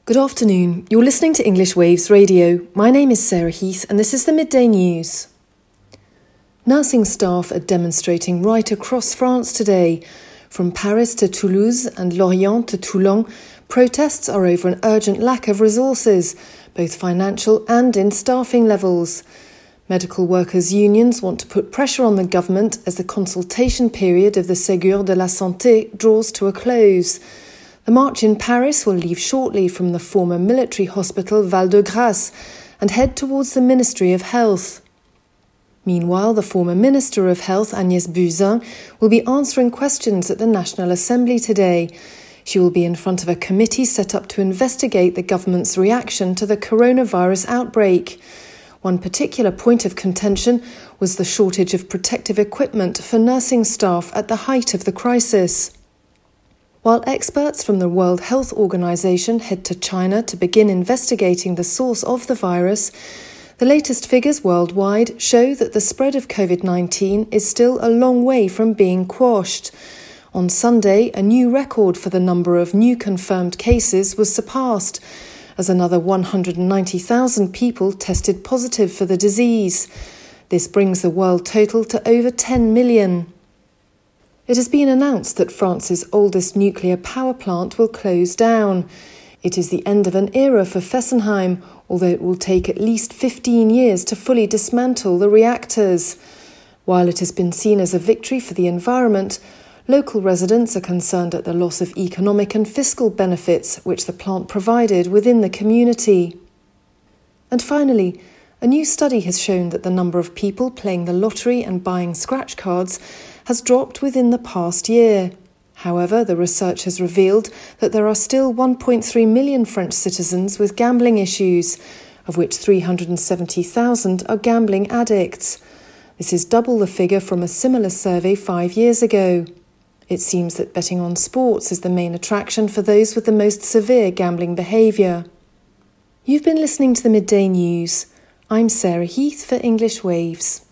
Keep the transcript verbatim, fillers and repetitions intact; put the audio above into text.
Good afternoon. You're listening to English Waves Radio. My name is Sarah Heath and this is the Midday News. Nursing staff are demonstrating right across France today. From Paris to Toulouse and Lorient to Toulon, protests are over an urgent lack of resources, both financial and in staffing levels. Medical workers' unions want to put pressure on the government as the consultation period of the Ségur de la Santé draws to a close. The march in Paris will leave shortly from the former military hospital Val-de-Grâce and head towards the Ministry of Health. Meanwhile, the former Minister of Health, Agnès Buzyn, will be answering questions at the National Assembly today. She will be in front of a committee set up to investigate the government's reaction to the coronavirus outbreak. One particular point of contention was the shortage of protective equipment for nursing staff at the height of the crisis. While experts from the World Health Organization head to China to begin investigating the source of the virus, the latest figures worldwide show that the spread of covid nineteen is still a long way from being quashed. On Sunday, a new record for the number of new confirmed cases was surpassed, as another one hundred ninety thousand people tested positive for the disease. This brings the world total to over ten million. It has been announced that France's oldest nuclear power plant will close down. It is the end of an era for Fessenheim, although it will take at least fifteen years to fully dismantle the reactors. While it has been seen as a victory for the environment, local residents are concerned at the loss of economic and fiscal benefits which the plant provided within the community. And finally, a new study has shown that the number of people playing the lottery and buying scratch cards has dropped within the past year. However, the research has revealed that there are still one point three million French citizens with gambling issues, of which three hundred seventy thousand are gambling addicts. This is double the figure from a similar survey five years ago. It seems that betting on sports is the main attraction for those with the most severe gambling behaviour. You've been listening to the Midday News. I'm Sarah Heath for English Waves.